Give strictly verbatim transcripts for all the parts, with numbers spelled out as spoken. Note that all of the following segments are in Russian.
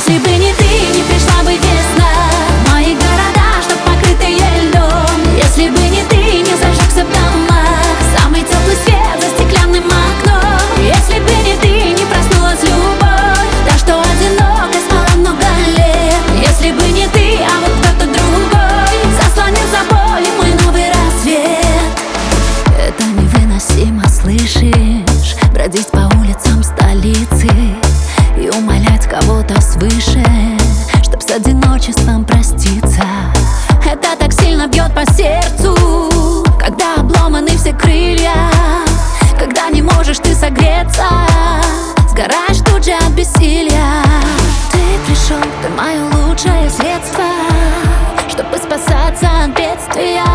Если бы не ты, не пришла бы весна в мои города, чтоб покрытые льдом. Если бы не ты, не зажегся в домах самый теплый свет за стеклянным окном. Если бы не ты, не проснулась любовь, та, что одиноко спала много лет. Если бы не ты, а вот кто-то другой заслонил собой мой новый рассвет. Это невыносимо, слышишь? Бродить по улицам столицы и умолять кого-то свыше, чтоб с одиночеством проститься. Это так сильно бьет по сердцу, когда обломаны все крылья, когда не можешь ты согреться, сгораешь тут же от бессилия. Ты пришел, ты мое лучшее средство, чтобы спасаться от бедствия.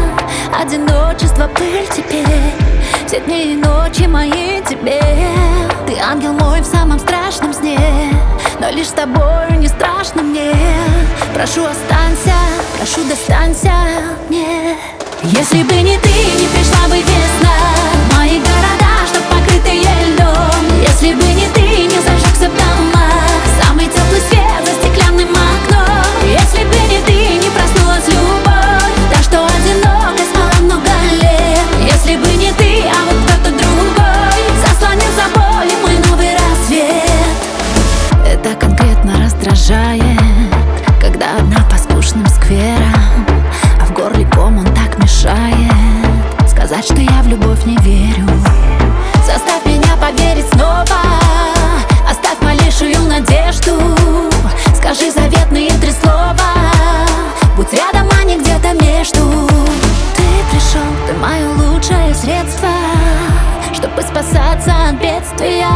Одиночество, пыль теперь, все дни и ночи мои тебе. Ты ангел мой в самом страшном сне, но лишь с тобою не страшно мне. Прошу, останься, прошу, достанься мне. Если бы не ты, не пришла бы весна в мои города, чтоб покрытые льдом. Если бы не ты, не зажегся в домах самый теплый свет за стеклянным окном. Если бы не ты, не проснулась любовь, та, что одиноко спала много лет. Если бы не ты, а вот кто-то другой заслонил собой мой новый рассвет. Это конкретно раздражает, когда одна по скучным скверам, а в горле ком он так мешает сказать, что я в любовь не верю. Заставь меня поверить снова, оставь малейшую надежду. Скажи заветные три слова, будь рядом, а не где-то между. Ты пришел, ты мое лучшее средство, чтобы спасаться от бедствия.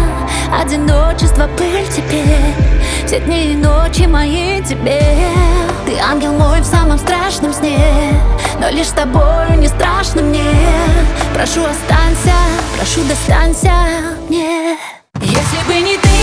Одиночество, пыль теперь, все дни и ночи мои тебе. Ты ангел мой в самом страшном сне, но лишь с тобою не страшно мне. Прошу, останься, прошу, достанься мне. Если бы не ты,